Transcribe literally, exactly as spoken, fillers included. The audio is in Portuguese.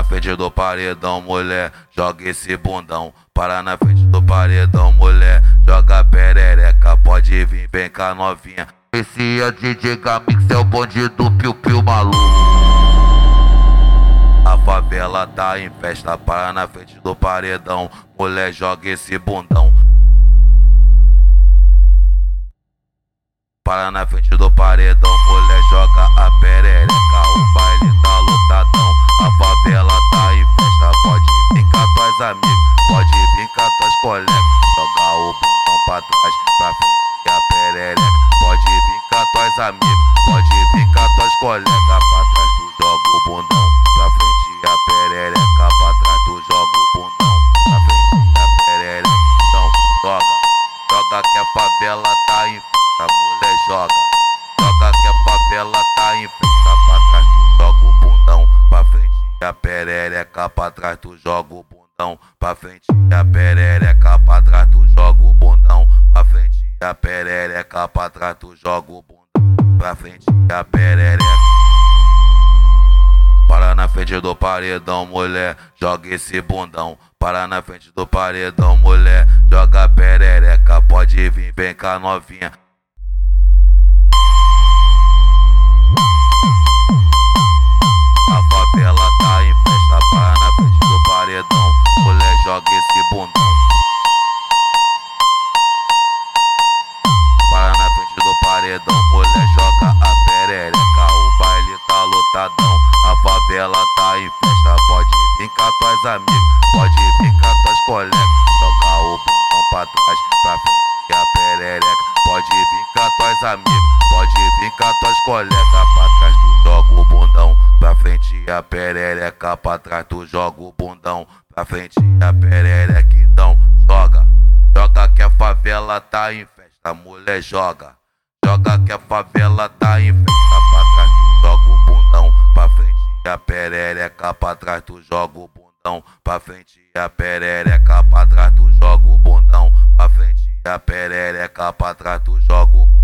na frente do paredão, mulher, joga esse bundão. Para na frente do paredão, mulher, joga perereca. Pode vir, vem cá novinha. Esse é D J Gamix, é o bonde do piu-piu maluco. A favela tá em festa, para na frente do paredão, mulher, joga esse bundão. Para na frente do paredão, mulher, joga a perereca. O baile tá lotadão, a favela tá em festa. Pode vir com tuas amigas, pode vir com tuas colegas. Joga o bundão pra trás, pra frente e a perereca. Pode vir com tuas amigas, pode vir com tuas colegas. Pra trás tu joga o bundão, pra frente e a perereca. Pra trás tu joga o bundão, pra frente e a perereca. Então joga, joga que a favela tá em festa. A mulher joga, joga que a favela tá em festa. Pra trás tu joga o bundão, pra frente e a perereca. Pra trás tu joga o bundão, pra frente e a perereca. Pra trás tu joga o bundão, pra frente e a perereca. Pra trás tu joga o bundão, pra frente e a perereca. Para na frente do paredão, mulher, joga esse bundão. Para na frente do paredão, mulher, joga perereca. Pode vir, vem cá novinha. A favela tá em festa, para na frente do paredão, mulher, joga esse bundão. Para na frente do paredão, mulher, joga a perereca. O baile tá lotadão, a favela tá em festa. Pode vir com tuas amigas, pode vir com tuas colegas. Joga o bundão pra trás, pra frente e a perereca. Pode vir com tuas amigas, pode vir com tuas colegas. Pra trás tu joga o bundão, pra frente e a perereca. Pra trás tu joga o bundão, pra frente e a perereca. Então joga, joga que a favela tá em festa, mulher, joga, joga que a favela tá em festa. Pra trás tu joga o bundão, pra frente e a perereca. Pra trás tu joga o bundão, pra frente e a perereca. Pra trás tu joga o bundão, pra frente e a perereca. Pra trás tu joga o bundão.